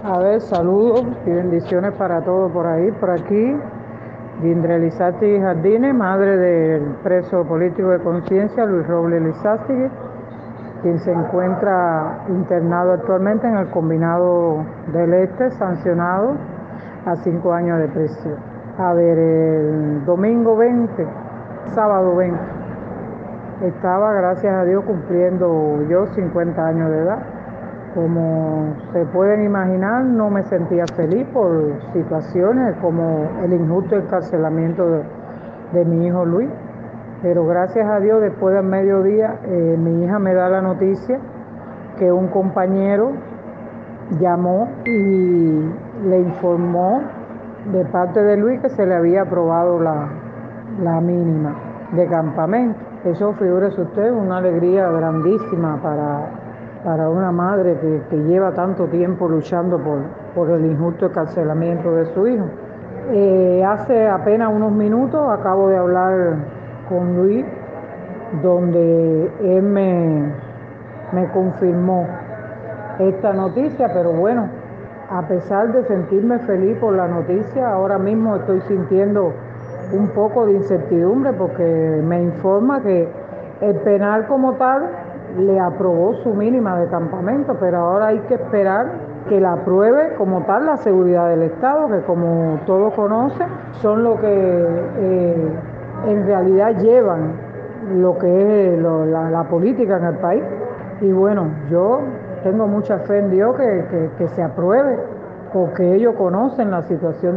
A ver, saludos y bendiciones para todos por ahí, por aquí. Gindre Lizástegui Jardines, madre del preso político de conciencia Luis Robles Lizástegui, quien se encuentra internado actualmente en el Combinado del Este, sancionado a 5 años de prisión. A ver, el domingo 20, sábado 20, estaba, gracias a Dios, cumpliendo yo 50 años de edad. Como se pueden imaginar, no me sentía feliz por situaciones como el injusto encarcelamiento de mi hijo Luis, pero gracias a Dios, después del mediodía, mi hija me da la noticia que un compañero llamó y le informó de parte de Luis que se le había aprobado la mínima de campamento. Eso, figúrese usted, una alegría grandísima para una madre que lleva tanto tiempo luchando por el injusto encarcelamiento de su hijo. Hace apenas unos minutos acabo de hablar con Luis, donde él me confirmó esta noticia, pero bueno, a pesar de sentirme feliz por la noticia, ahora mismo estoy sintiendo un poco de incertidumbre porque me informa que el penal como tal le aprobó su mínima de campamento, pero ahora hay que esperar que la apruebe como tal la seguridad del Estado, que como todos conocen, son lo que en realidad llevan lo que es la política en el país. Y bueno, yo tengo mucha fe en Dios que se apruebe, porque ellos conocen la situación